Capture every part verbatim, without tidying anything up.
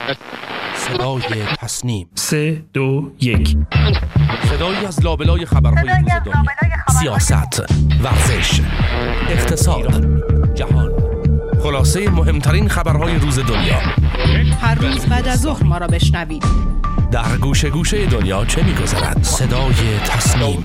صدای تصنیم. سه دو یک. صدایی از لابلای خبرهای روز دنیا، سیاست، ورزش، اقتصاد، جهان، خلاصه مهمترین خبرهای روز دنیا. هر روز بعد از ظهر ما را بشنوید. در گوشه گوشه دنیا چه می‌گذرد؟ صدای تصنیم.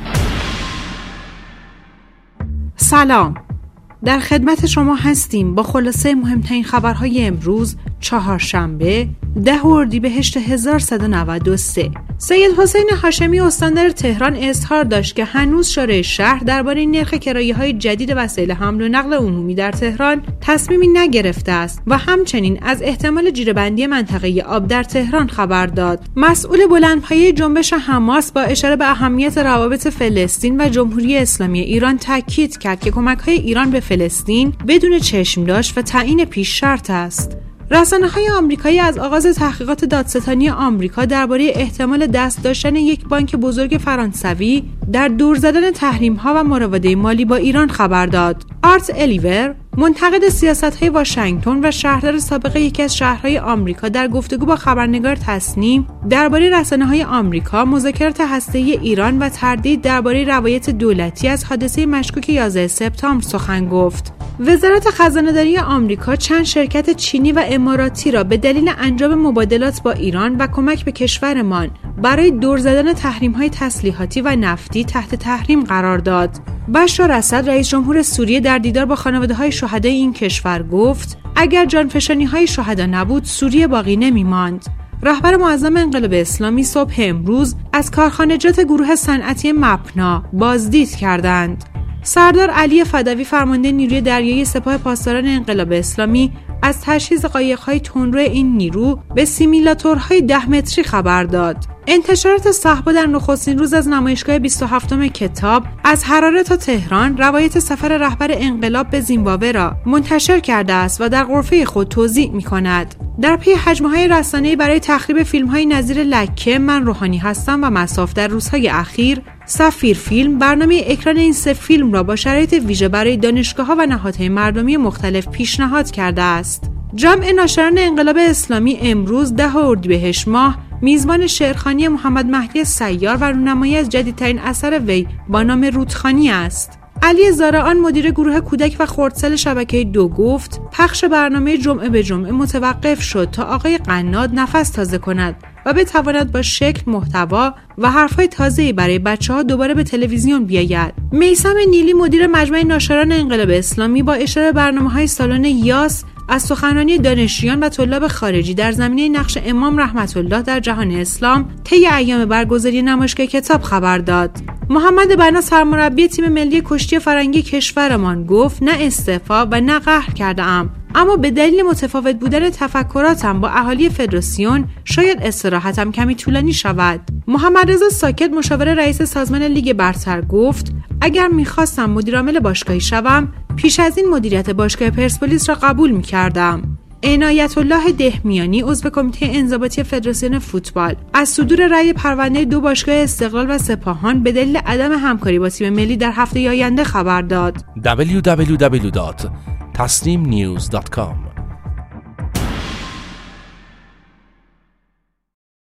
سلام، در خدمت شما هستیم با خلاصه مهمترین خبرهای امروز چهارشنبه ده اردیبهشت هزار و صد و نود و سه. سید حسین هاشمی استاندار تهران اظهار داشت که هنوز شورای شهر درباره نرخ کرایه‌های جدید وسایل حمل و نقل عمومی در تهران تصمیمی نگرفته است و همچنین از احتمال جیره‌بندی منطقه آب در تهران خبر داد. مسئول بلندپایه جنبش حماس با اشاره به اهمیت روابط فلسطین و جمهوری اسلامی ایران تاکید کرد که کمک‌های ایران به فلسطین بدون چشم‌داشت و تعیین پیش شرط است. رسانه‌های آمریکایی از آغاز تحقیقات دادستانی آمریکا درباره احتمال دست داشتن یک بانک بزرگ فرانسوی در دور زدن تحریم‌ها و مراوده مالی با ایران خبر داد. آرت الیور، منتقد سیاست‌های واشنگتن و شهردار سابق یکی از شهرهای آمریکا، در گفتگو با خبرنگار تصنیم درباره رسانه‌های آمریکا، مذاکرات هسته‌ای ایران و تردید درباره روایت دولتی از حادثه مشکوک یازده سپتامبر سخن گفت. وزارت خزانه‌داری آمریکا چند شرکت چینی و اماراتی را به دلیل انجام مبادلات با ایران و کمک به کشورمان برای دور زدن تحریم‌های تسلیحاتی و نفتی تحت تحریم قرار داد. بشار اسد، رئیس جمهور سوریه، در دیدار با خانواده‌های شهدای این کشور گفت اگر جانفشانی‌های شهدا نبود سوریه باقی نمی‌ماند. رهبر معظم انقلاب اسلامی صبح امروز از کارخانجات گروه صنعتی مپنا بازدید کردند. سردار علی فدوی، فرمانده نیروی دریایی سپاه پاسداران انقلاب اسلامی، از تجهیز قایق‌های تندرو این نیرو به سیمیلاتورهای ده متری خبر داد. انتشارات صحبا در نخستین روز از نمایشگاه بیست و هفتم کتاب از حراره تا تهران روایت سفر رهبر انقلاب به زیمبابوه را منتشر کرده است و در غرفه خود توضیح می‌کند. در پی هجمه‌های رسانه‌ای برای تخریب فیلم‌های نظیر لکه، من روحانی هستم و مصاف در روزهای اخیر، سفیر فیلم برنامه اکران این سه فیلم را با شرایط ویژه برای دانشگاه‌ها و نهادهای مردمی مختلف پیشنهاد کرده است. جمع ناشران انقلاب اسلامی امروز ده اردیبهشت ماه میزبان شعرخوانی محمد مهدی سیار و رونمایی از جدیدترین اثر وی با نام رودخوانی است. علی زارعان، مدیر گروه کودک و خردسال شبکه دو، گفت پخش برنامه جمعه به جمعه متوقف شد تا آقای قناد نفس تازه کند و بتواند با شکل، محتوا و حرفهای تازه‌ای برای بچه‌ها دوباره به تلویزیون بیاید. میثم نیلی، مدیر مجمع ناشران انقلاب اسلامی، با اشاره به برنامه‌های سالن یاس از سخنرانی دانشجویان و طلاب خارجی در زمینه نقش امام رحمت الله در جهان اسلام طی ایام برگزاری نمایشگاه کتاب خبر داد. محمد بنا، سرمربی تیم ملی کشتی فرنگی کشورمان، گفت نه استعفا و نه قهر کرده‌ام، اما به دلیل متفاوت بودن تفکراتم با اهالی فدراسیون شاید استراحتم کمی طولانی شود. محمد رضا ساکت، مشاور رئیس سازمان لیگ برتر، گفت اگر می‌خواستم مدیر عامل باشگاهی شوم پیش از این مدیریت باشگاه پرسپولیس را قبول می‌کردم. عنایت الله دهمیانی، عضو کمیته انضباطی فدراسیون فوتبال، از صدور رأی پرونده دو باشگاه استقلال و سپاهان به دلیل عدم همکاری با تیم ملی در هفته آینده خبر داد. دبلیو دبلیو دبلیو دات تصنیم نیوز دات کام